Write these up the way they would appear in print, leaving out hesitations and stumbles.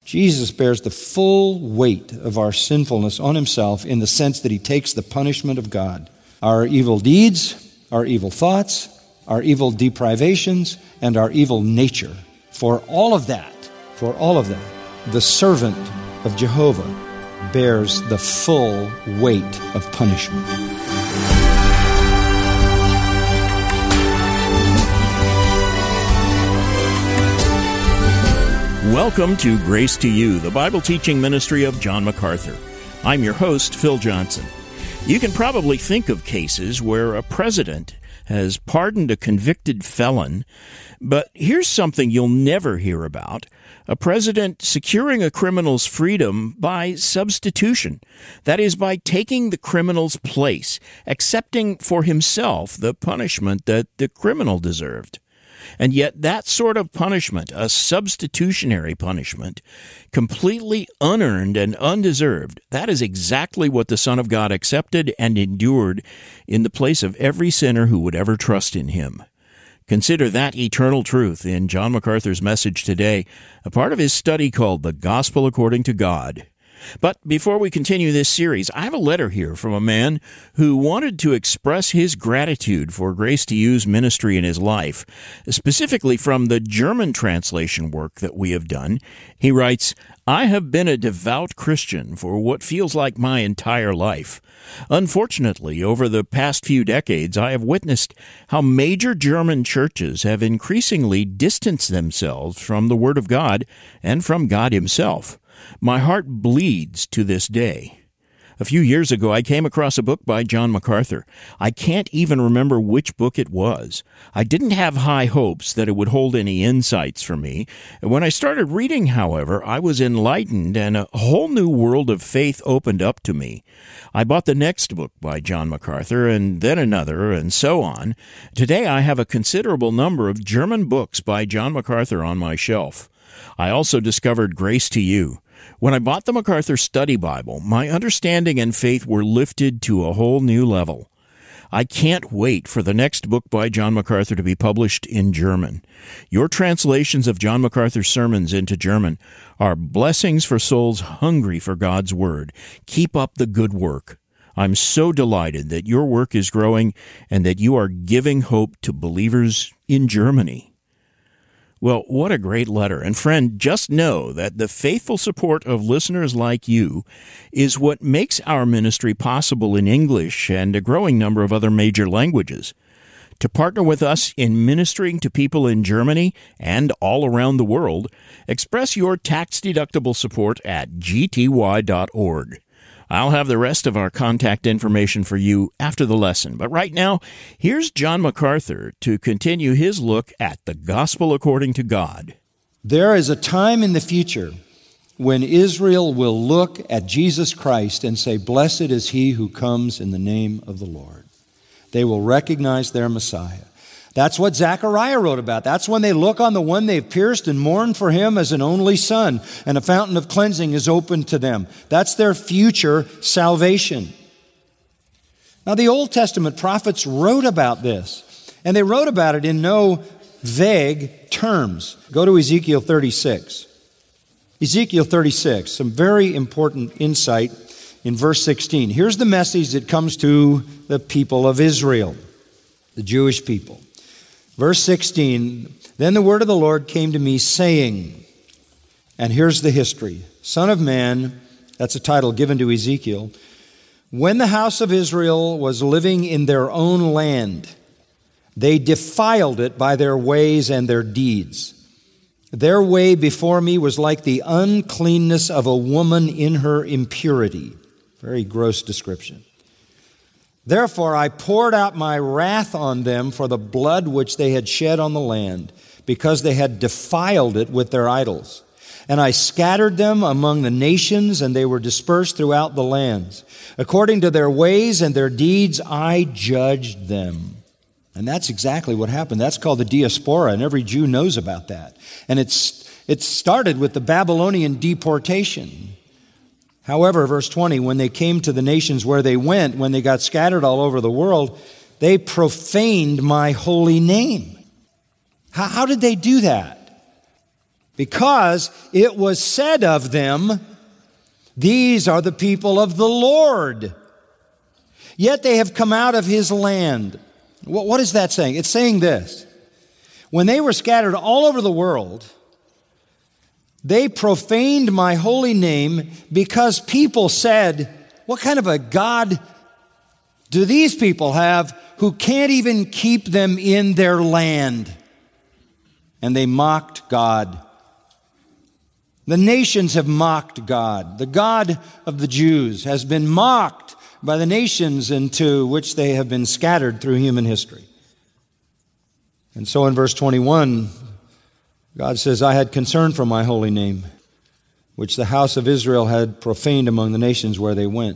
Jesus bears the full weight of our sinfulness on himself in the sense that he takes the punishment of God. Our evil deeds, our evil thoughts, our evil deprivations, and our evil nature. For all of that, the servant of Jehovah bears the full weight of punishment. Welcome to Grace to You, the Bible teaching ministry of John MacArthur. I'm your host, Phil Johnson. You can probably think of cases where a president has pardoned a convicted felon, but here's something you'll never hear about: a president securing a criminal's freedom by substitution. That is, by taking the criminal's place, accepting for himself the punishment that the criminal deserved. And yet that sort of punishment, a substitutionary punishment, completely unearned and undeserved, that is exactly what the Son of God accepted and endured in the place of every sinner who would ever trust in him. Consider that eternal truth in John MacArthur's message today, a part of his study called The Gospel According to God. But before we continue this series, I have a letter here from a man who wanted to express his gratitude for Grace to You's ministry in his life, specifically from the German translation work that we have done. He writes, "I have been a devout Christian for what feels like my entire life. Unfortunately, over the past few decades, I have witnessed how major German churches have increasingly distanced themselves from the Word of God and from God Himself. My heart bleeds to this day. A few years ago, I came across a book by John MacArthur. I can't even remember which book it was. I didn't have high hopes that it would hold any insights for me. When I started reading, however, I was enlightened and a whole new world of faith opened up to me. I bought the next book by John MacArthur and then another and so on. Today, I have a considerable number of German books by John MacArthur on my shelf. I also discovered Grace to You. When I bought the MacArthur Study Bible, my understanding and faith were lifted to a whole new level. I can't wait for the next book by John MacArthur to be published in German. Your translations of John MacArthur's sermons into German are blessings for souls hungry for God's Word. Keep up the good work. I'm so delighted that your work is growing and that you are giving hope to believers in Germany." Well, what a great letter. And friend, just know that the faithful support of listeners like you is what makes our ministry possible in English and a growing number of other major languages. To partner with us in ministering to people in Germany and all around the world, express your tax-deductible support at gty.org. I'll have the rest of our contact information for you after the lesson. But right now, here's John MacArthur to continue his look at the Gospel according to God. There is a time in the future when Israel will look at Jesus Christ and say, "Blessed is he who comes in the name of the Lord." They will recognize their Messiah. That's what Zechariah wrote about. That's when they look on the one they've pierced and mourn for him as an only son, and a fountain of cleansing is opened to them. That's their future salvation. Now, the Old Testament prophets wrote about this, and they wrote about it in no vague terms. Go to Ezekiel 36. Ezekiel 36, some very important insight in verse 16. Here's the message that comes to the people of Israel, the Jewish people. Verse 16, "Then the word of the Lord came to me, saying," and here's the history, "Son of man," that's a title given to Ezekiel, "when the house of Israel was living in their own land, they defiled it by their ways and their deeds. Their way before me was like the uncleanness of a woman in her impurity." Very gross description. "Therefore I poured out my wrath on them for the blood which they had shed on the land, because they had defiled it with their idols. And I scattered them among the nations, and they were dispersed throughout the lands. According to their ways and their deeds I judged them." And that's exactly what happened. That's called the diaspora, and every Jew knows about that. And it started with the Babylonian deportation. However, verse 20, when they came to the nations where they went, when they got scattered all over the world, they profaned my holy name. How did they do that? because it was said of them, these are the people of the Lord. Yet they have come out of his land. What is that saying? It's saying this. When they were scattered all over the world, they profaned my holy name because people said, what kind of a God do these people have who can't even keep them in their land? And they mocked God. The nations have mocked God. The God of the Jews has been mocked by the nations into which they have been scattered through human history. And so in verse 21, God says, I had concern for my holy name, which the house of Israel had profaned among the nations where they went.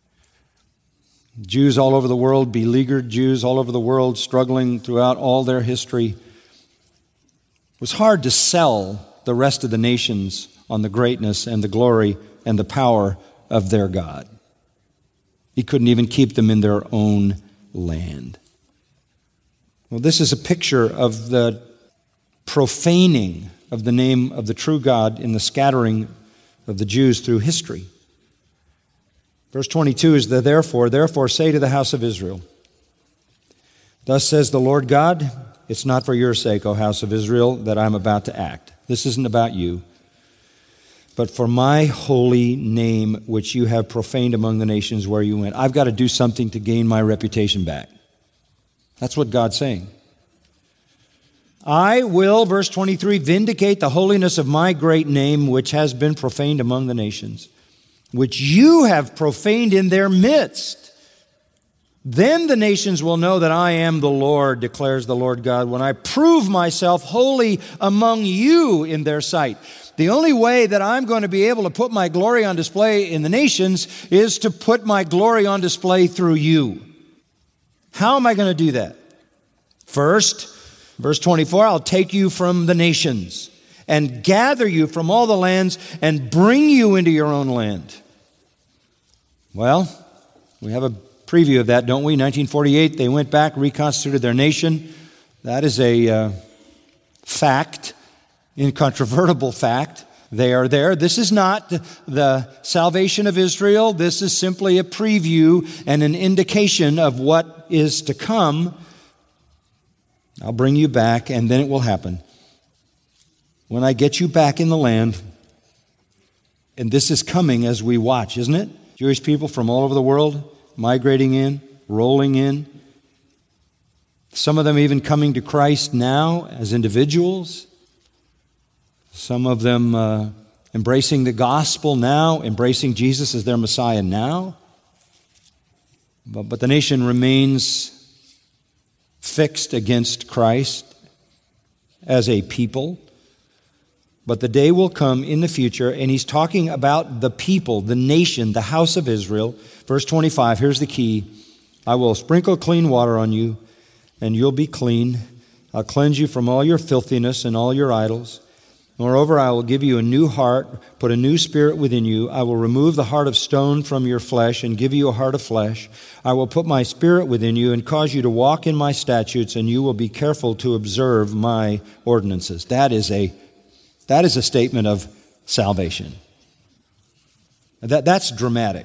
Jews all over the world, beleaguered Jews all over the world, struggling throughout all their history. It was hard to sell the rest of the nations on the greatness and the glory and the power of their God. He couldn't even keep them in their own land. Well, this is a picture of the profaning of the name of the true God in the scattering of the Jews through history. Verse 22 is the therefore say to the house of Israel, thus says the Lord God, it's not for your sake, O house of Israel, that I'm about to act. This isn't about you, but for my holy name, which you have profaned among the nations where you went. I've got to do something to gain my reputation back. That's what God's saying. I will, verse 23, vindicate the holiness of my great name, which has been profaned among the nations, which you have profaned in their midst. Then the nations will know that I am the Lord, declares the Lord God, when I prove myself holy among you in their sight. The only way that I'm going to be able to put my glory on display in the nations is to put my glory on display through you. How am I going to do that? First, verse 24, I'll take you from the nations and gather you from all the lands and bring you into your own land. Well, we have a preview of that, don't we? 1948, they went back, reconstituted their nation. That is a fact, incontrovertible fact. They are there. This is not the salvation of Israel. This is simply a preview and an indication of what is to come. I'll bring you back, and then it will happen. When I get you back in the land, and this is coming as we watch, isn't it? Jewish people from all over the world migrating in, rolling in. Some of them even coming to Christ now as individuals. Some of them embracing the gospel now, embracing Jesus as their Messiah now. But the nation remains fixed against Christ as a people. But the day will come in the future, and he's talking about the people, the nation, the house of Israel. Verse 25, here's the key. I will sprinkle clean water on you, and you'll be clean. I'll cleanse you from all your filthiness and all your idols. Moreover, I will give you a new heart, put a new spirit within you. I will remove the heart of stone from your flesh and give you a heart of flesh. I will put my spirit within you and cause you to walk in my statutes, and you will be careful to observe my ordinances. That is a statement of salvation. That's dramatic.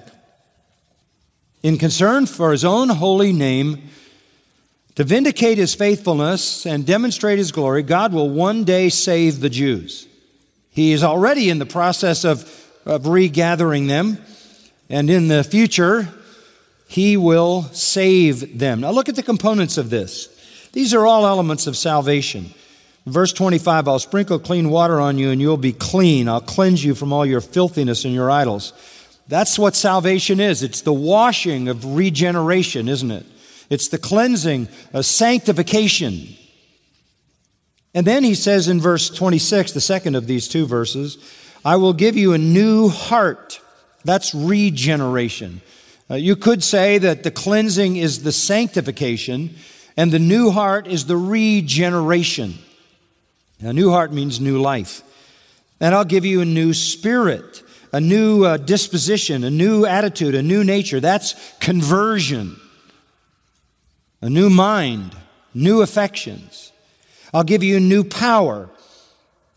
In concern for his own holy name, to vindicate his faithfulness and demonstrate his glory, God will one day save the Jews. He is already in the process of regathering them, and in the future, he will save them. Now look at the components of this. These are all elements of salvation. Verse 25, I'll sprinkle clean water on you and you'll be clean. I'll cleanse you from all your filthiness and your idols. That's what salvation is. It's the washing of regeneration, isn't it? It's the cleansing, sanctification. And then he says in verse 26, the second of these two verses, I will give you a new heart. That's regeneration. You could say that the cleansing is the sanctification and the new heart is the regeneration. A new heart means new life. And I'll give you a new spirit, a new disposition, a new attitude, a new nature. That's conversion. A new mind, new affections. I'll give you new power.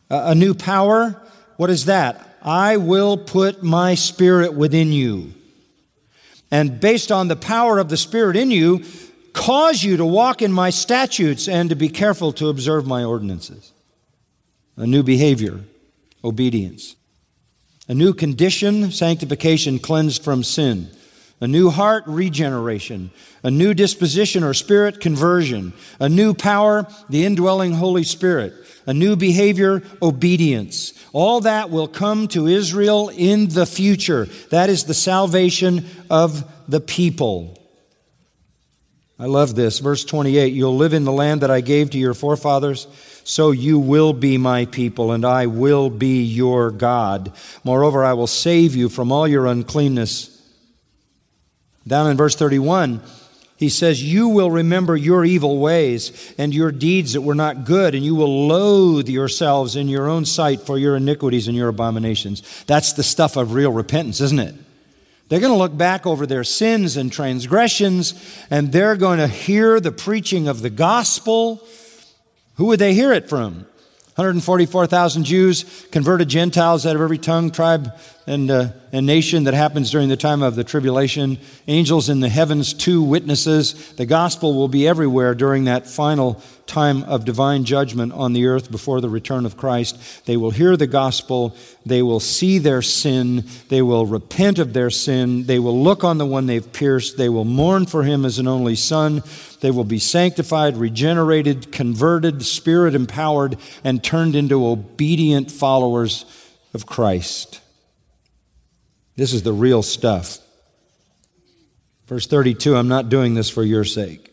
A new power, what is that? I will put my Spirit within you. And based on the power of the Spirit in you, cause you to walk in my statutes and to be careful to observe my ordinances. A new behavior, obedience. A new condition, sanctification, cleansed from sin. A new heart, regeneration. A new disposition or spirit, conversion. A new power, the indwelling Holy Spirit. A new behavior, obedience. All that will come to Israel in the future. That is the salvation of the people. I love this. Verse 28, you'll live in the land that I gave to your forefathers, so you will be my people, and I will be your God. Moreover, I will save you from all your uncleanness. Down in verse 31, he says, you will remember your evil ways and your deeds that were not good, and you will loathe yourselves in your own sight for your iniquities and your abominations. That's the stuff of real repentance, isn't it? They're going to look back over their sins and transgressions, and they're going to hear the preaching of the gospel. Who would they hear it from? 144,000 Jews, converted Gentiles out of every tongue, tribe, and nation. That happens during the time of the tribulation. Angels in the heavens, 2 witnesses. The gospel will be everywhere during that final time of divine judgment on the earth before the return of Christ. They will hear the gospel. They will see their sin. They will repent of their sin. They will look on the one they've pierced. They will mourn for him as an only son. They will be sanctified, regenerated, converted, Spirit-empowered, and turned into obedient followers of Christ. This is the real stuff. Verse 32, I'm not doing this for your sake.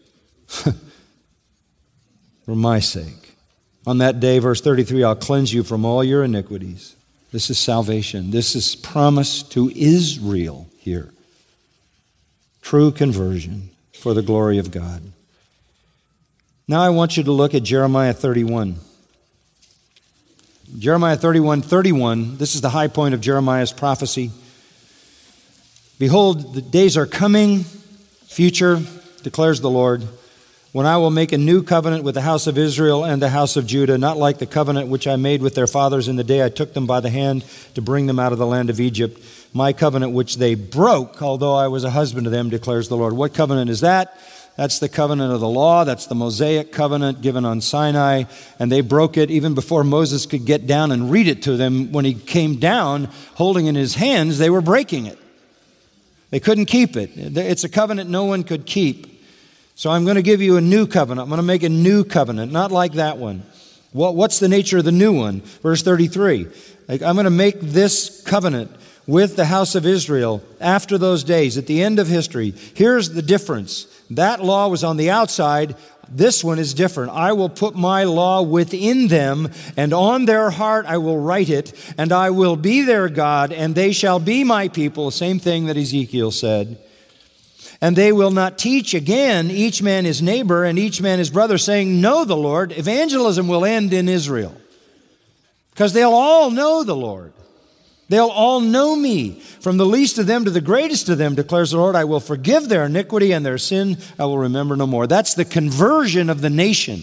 For my sake. On that day, verse 33, I'll cleanse you from all your iniquities. This is salvation. This is promise to Israel here. True conversion for the glory of God. Now I want you to look at Jeremiah 31. Jeremiah 31:31, this is the high point of Jeremiah's prophecy. Behold, the days are coming, future, declares the Lord, when I will make a new covenant with the house of Israel and the house of Judah, not like the covenant which I made with their fathers in the day I took them by the hand to bring them out of the land of Egypt, my covenant which they broke, although I was a husband to them, declares the Lord. What covenant is that? That's the covenant of the law. That's the Mosaic covenant given on Sinai. And they broke it even before Moses could get down and read it to them. When he came down, holding in his hands, they were breaking it. They couldn't keep it. It's a covenant no one could keep. So I'm going to give you a new covenant. I'm going to make a new covenant, not like that one. What's the nature of the new one? Verse 33. I'm going to make this covenant with the house of Israel after those days, at the end of history. Here's the difference. That law was on the outside. This one is different. I will put my law within them, and on their heart I will write it, and I will be their God, and they shall be my people. Same thing that Ezekiel said. And they will not teach again, each man his neighbor and each man his brother, saying, know the Lord. Evangelism will end in Israel, because they'll all know the Lord. They'll all know me. From the least of them to the greatest of them, declares the Lord, I will forgive their iniquity and their sin I will remember no more. That's the conversion of the nation.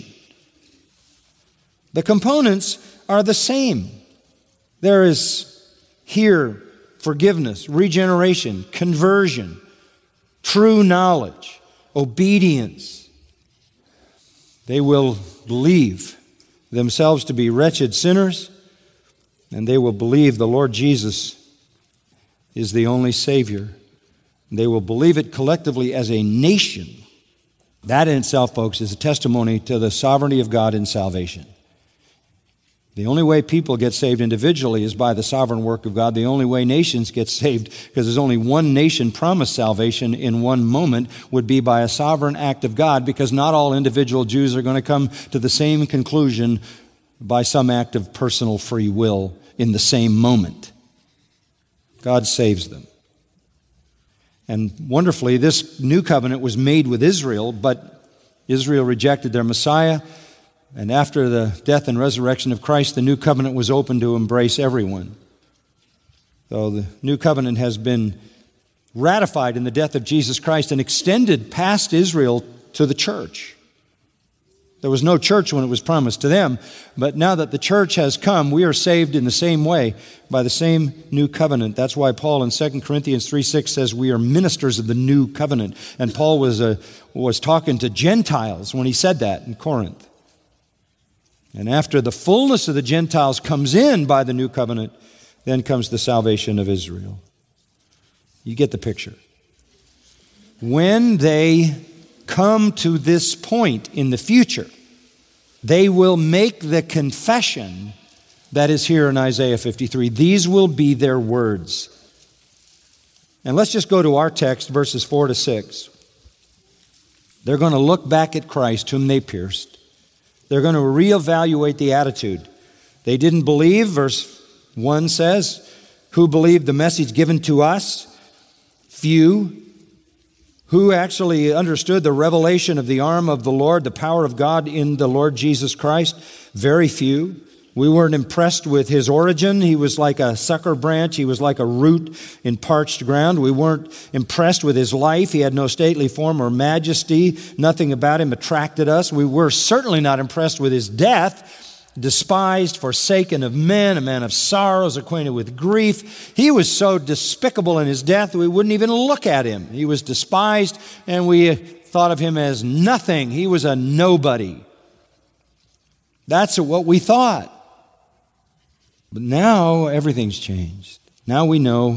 The components are the same. There is here forgiveness, regeneration, conversion, true knowledge, obedience. They will believe themselves to be wretched sinners, and they will believe the Lord Jesus is the only Savior. They will believe it collectively as a nation. That in itself, folks, is a testimony to the sovereignty of God in salvation. The only way people get saved individually is by the sovereign work of God. The only way nations get saved, because there's only one nation promised salvation in one moment, would be by a sovereign act of God, because not all individual Jews are going to come to the same conclusion by some act of personal free will in the same moment. God saves them. And wonderfully, this new covenant was made with Israel, but Israel rejected their Messiah. And after the death and resurrection of Christ, the new covenant was open to embrace everyone. So the new covenant has been ratified in the death of Jesus Christ and extended past Israel to the church. There was no church when it was promised to them, but now that the church has come, we are saved in the same way, by the same new covenant. That's why Paul in 2 Corinthians 3:6 says we are ministers of the new covenant. And Paul was talking to Gentiles when he said that in Corinth. And after the fullness of the Gentiles comes in by the new covenant, then comes the salvation of Israel. You get the picture. When they come to this point in the future, they will make the confession that is here in Isaiah 53. These will be their words. And let's just go to our text, verses 4 to 6. They're going to look back at Christ, whom they pierced. They're going to reevaluate the attitude. They didn't believe, verse 1 says, who believed the message given to us? Few. Who actually understood the revelation of the arm of the Lord, the power of God in the Lord Jesus Christ? Very few. We weren't impressed with his origin. He was like a sucker branch. He was like a root in parched ground. We weren't impressed with his life. He had no stately form or majesty. Nothing about him attracted us. We were certainly not impressed with his death. Despised, forsaken of men, a man of sorrows, acquainted with grief. He was so despicable in his death we wouldn't even look at him. He was despised, and we thought of him as nothing. He was a nobody. That's what we thought. But now everything's changed. Now we know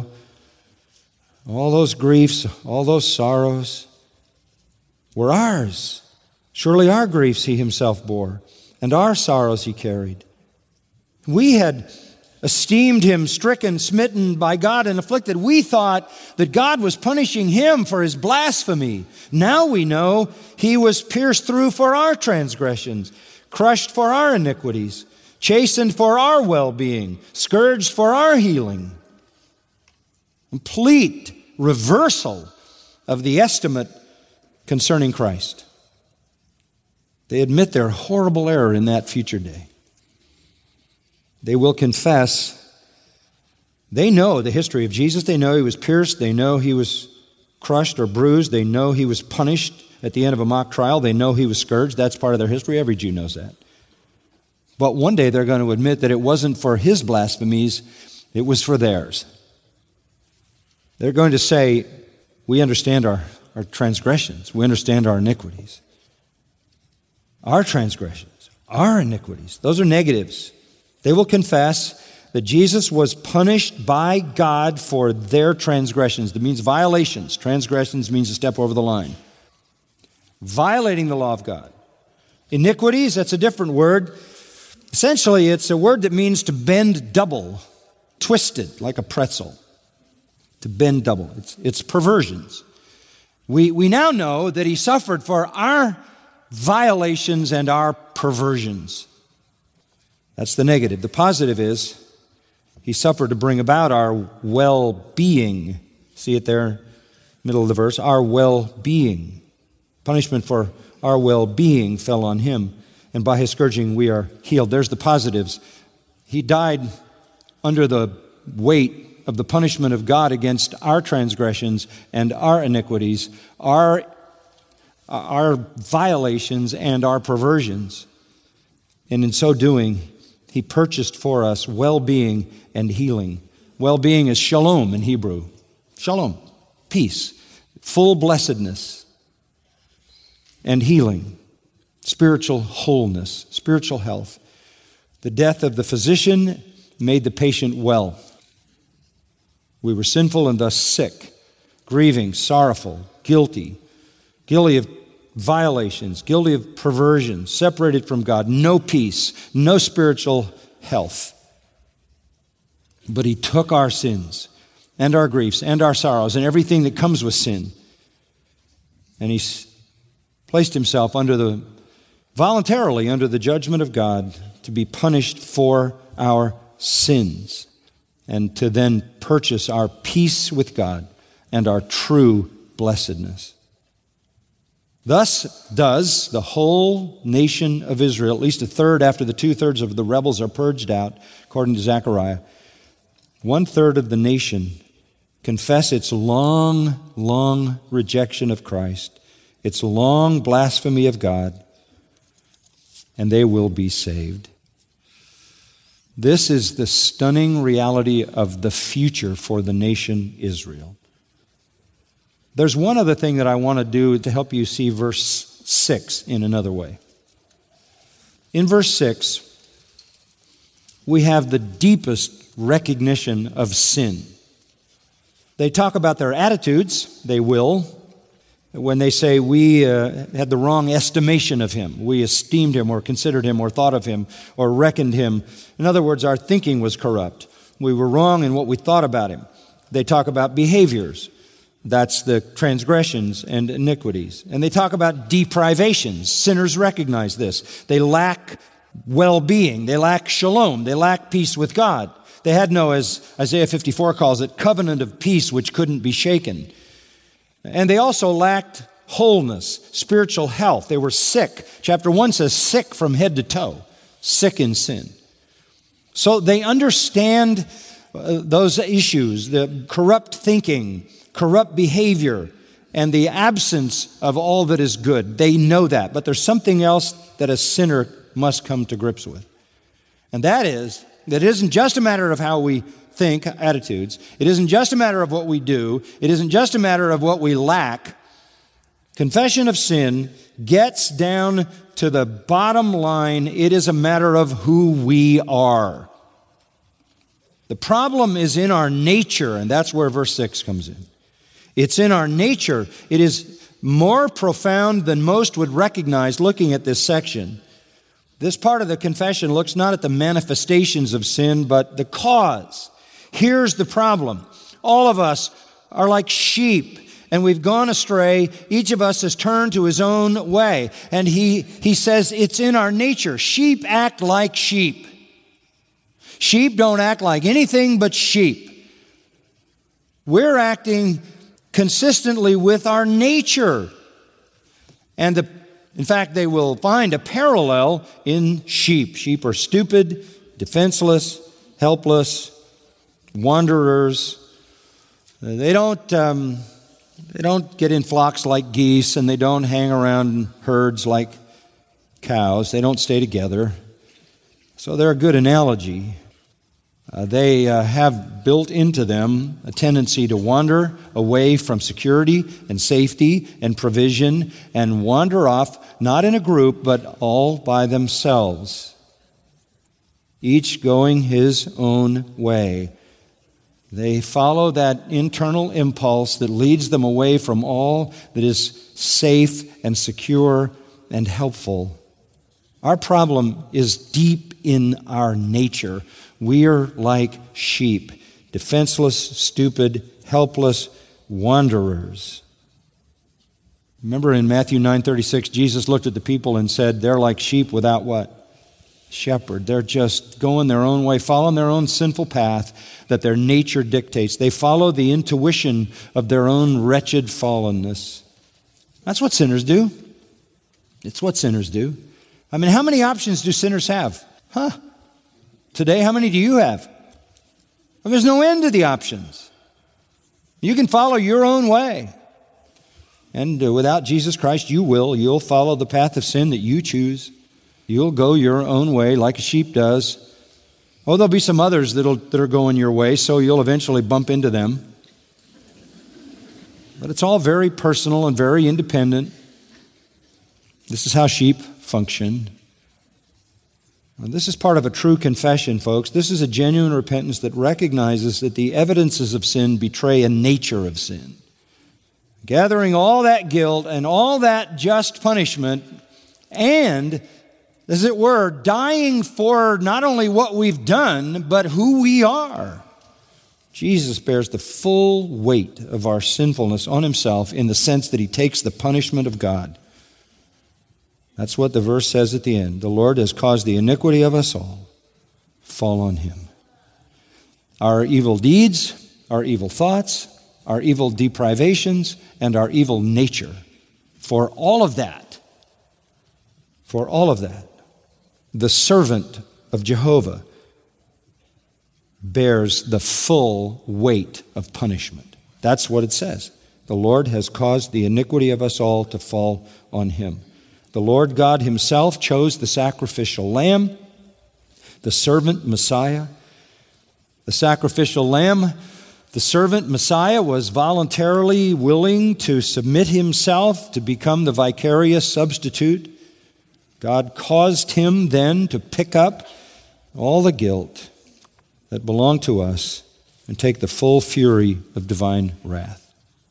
all those griefs, all those sorrows were ours. Surely our griefs he himself bore, and our sorrows he carried. We had esteemed him stricken, smitten by God, and afflicted. We thought that God was punishing him for his blasphemy. Now we know he was pierced through for our transgressions, crushed for our iniquities, chastened for our well-being, scourged for our healing. Complete reversal of the estimate concerning Christ. They admit their horrible error in that future day. They will confess. They know the history of Jesus. They know he was pierced. They know he was crushed or bruised. They know he was punished at the end of a mock trial. They know he was scourged. That's part of their history. Every Jew knows that. But one day they're going to admit that it wasn't for his blasphemies, it was for theirs. They're going to say, we understand our transgressions. We understand our iniquities. Our transgressions, our iniquities. Those are negatives. They will confess that Jesus was punished by God for their transgressions. That means violations. Transgressions means a step over the line. Violating the law of God. Iniquities, that's a different word. Essentially, it's a word that means to bend double, twisted like a pretzel. To bend double. It's perversions. We now know that he suffered for our violations and our perversions. That's the negative. The positive is he suffered to bring about our well-being. See it there, middle of the verse, our well-being. Punishment for our well-being fell on him, and by his scourging we are healed. There's the positives. He died under the weight of the punishment of God against our transgressions and our iniquities, our violations and our perversions. And in so doing, he purchased for us well-being and healing. Well-being is shalom in Hebrew. Shalom, peace, full blessedness, and healing, spiritual wholeness, spiritual health. The death of the physician made the patient well. We were sinful and thus sick, grieving, sorrowful, guilty of violations, guilty of perversion, separated from God, no peace, no spiritual health. But he took our sins and our griefs and our sorrows and everything that comes with sin, and he placed himself voluntarily under the judgment of God to be punished for our sins and to then purchase our peace with God and our true blessedness. Thus does the whole nation of Israel, at least a third after the 2/3 of the rebels are purged out, according to Zechariah, 1/3 of the nation confess its long rejection of Christ, its long blasphemy of God, and they will be saved. This is the stunning reality of the future for the nation Israel. There's one other thing that I want to do to help you see verse 6 in another way. In verse 6, we have the deepest recognition of sin. They talk about their attitudes, they will, when they say we had the wrong estimation of him. We esteemed him or considered him or thought of him or reckoned him. In other words, our thinking was corrupt. We were wrong in what we thought about him. They talk about behaviors. That's the transgressions and iniquities. And they talk about deprivations. Sinners recognize this. They lack well-being. They lack shalom. They lack peace with God. They had no, as Isaiah 54 calls it, covenant of peace which couldn't be shaken. And they also lacked wholeness, spiritual health. They were sick. Chapter 1 says sick from head to toe, sick in sin. So they understand those issues, the corrupt thinking, corrupt behavior, and the absence of all that is good. They know that. But there's something else that a sinner must come to grips with. And that is that it isn't just a matter of how we think, attitudes. It isn't just a matter of what we do. It isn't just a matter of what we lack. Confession of sin gets down to the bottom line. It is a matter of who we are. The problem is in our nature, and that's where verse 6 comes in. It's in our nature. It is more profound than most would recognize looking at this section. This part of the confession looks not at the manifestations of sin, but the cause. Here's the problem. All of us are like sheep, and we've gone astray. Each of us has turned to his own way. And he says it's in our nature. Sheep act like sheep. Sheep don't act like anything but sheep. We're acting consistently with our nature. And in fact, they will find a parallel in sheep. Sheep are stupid, defenseless, helpless, wanderers. They don't get in flocks like geese, and they don't hang around in herds like cows. They don't stay together. So they're a good analogy. They have built into them a tendency to wander away from security and safety and provision and wander off, not in a group, but all by themselves, each going his own way. They follow that internal impulse that leads them away from all that is safe and secure and helpful. Our problem is deep in our nature. We are like sheep, defenseless, stupid, helpless wanderers. Remember in Matthew 9:36, Jesus looked at the people and said, they're like sheep without what? Shepherd. They're just going their own way, following their own sinful path that their nature dictates. They follow the intuition of their own wretched fallenness. That's what sinners do. It's what sinners do. I mean, how many options do sinners have? Today, how many do you have? Well, there's no end to the options. You can follow your own way. And without Jesus Christ, you'll follow the path of sin that you choose. You'll go your own way like a sheep does. Oh, there'll be some others that are going your way, so you'll eventually bump into them. But it's all very personal and very independent. This is how sheep function. Now, this is part of a true confession, folks. This is a genuine repentance that recognizes that the evidences of sin betray a nature of sin. Gathering all that guilt and all that just punishment and, as it were, dying for not only what we've done, but who we are. Jesus bears the full weight of our sinfulness on himself in the sense that he takes the punishment of God. That's what the verse says at the end. The Lord has caused the iniquity of us all fall on him. Our evil deeds, our evil thoughts, our evil deprivations, and our evil nature. For all of that, the servant of Jehovah bears the full weight of punishment. That's what it says. The Lord has caused the iniquity of us all to fall on him. The Lord God himself chose the sacrificial lamb, the servant Messiah. The sacrificial lamb, the servant Messiah, was voluntarily willing to submit himself to become the vicarious substitute. God caused him then to pick up all the guilt that belonged to us and take the full fury of divine wrath.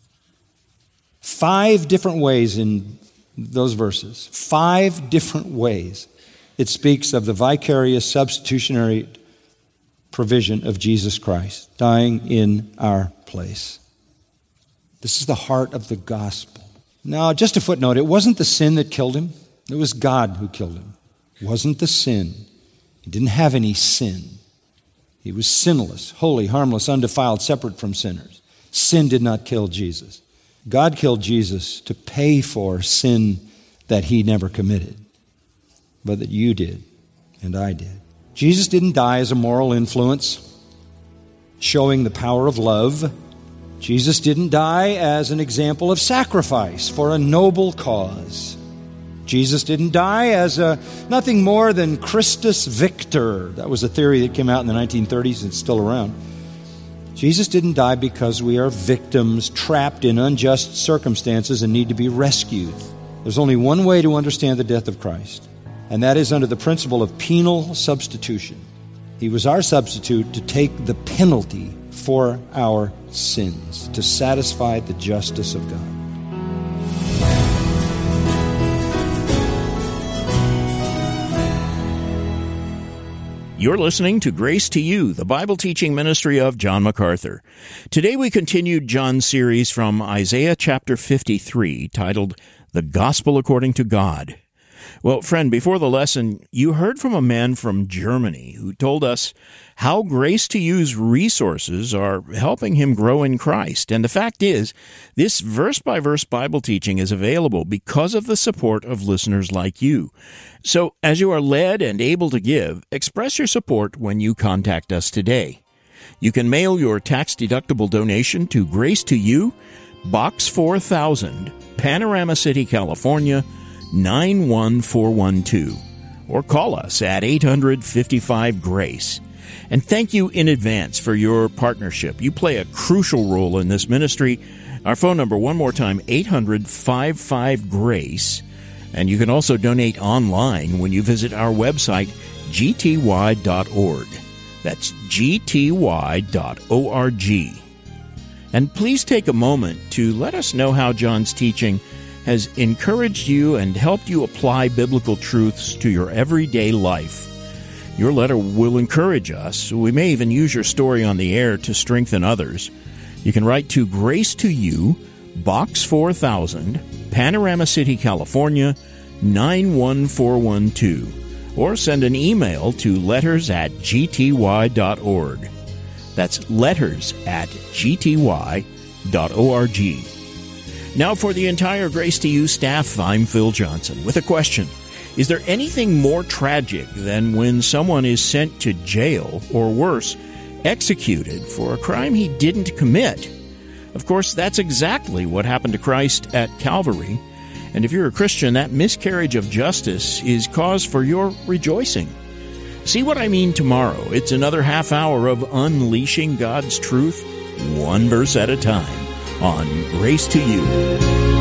5 different ways in those verses, 5 different ways it speaks of the vicarious substitutionary provision of Jesus Christ, dying in our place. This is the heart of the gospel. Now, just a footnote, it wasn't the sin that killed him. It was God who killed him. It wasn't the sin. He didn't have any sin. He was sinless, holy, harmless, undefiled, separate from sinners. Sin did not kill Jesus. God killed Jesus to pay for sin that he never committed, but that you did and I did. Jesus didn't die as a moral influence, showing the power of love. Jesus didn't die as an example of sacrifice for a noble cause. Jesus didn't die as nothing more than Christus Victor. That was a theory that came out in the 1930s and it's still around. Jesus didn't die because we are victims trapped in unjust circumstances and need to be rescued. There's only one way to understand the death of Christ, and that is under the principle of penal substitution. He was our substitute to take the penalty for our sins, to satisfy the justice of God. You're listening to Grace to You, the Bible teaching ministry of John MacArthur. Today we continued John's series from Isaiah chapter 53, titled The Gospel According to God. Well, friend, before the lesson, you heard from a man from Germany who told us how Grace to You's resources are helping him grow in Christ. And the fact is, this verse-by-verse Bible teaching is available because of the support of listeners like you. So, as you are led and able to give, express your support when you contact us today. You can mail your tax-deductible donation to Grace to You, Box 4000, Panorama City, California, 91412, or call us at 855-GRACE. And thank you in advance for your partnership. You play a crucial role in this ministry. Our phone number, one more time, 800-55-GRACE. And you can also donate online when you visit our website, gty.org. That's gty.org. And please take a moment to let us know how John's teaching has encouraged you and helped you apply biblical truths to your everyday life. Your letter will encourage us. We may even use your story on the air to strengthen others. You can write to Grace to You, Box 4000, Panorama City, California, 91412, or send an email to letters@gty.org. That's letters@gty.org. Now for the entire Grace to You staff, I'm Phil Johnson with a question. Is there anything more tragic than when someone is sent to jail, or worse, executed for a crime he didn't commit? Of course, that's exactly what happened to Christ at Calvary. And if you're a Christian, that miscarriage of justice is cause for your rejoicing. See what I mean tomorrow. It's another half hour of unleashing God's truth, one verse at a time, on Grace to You.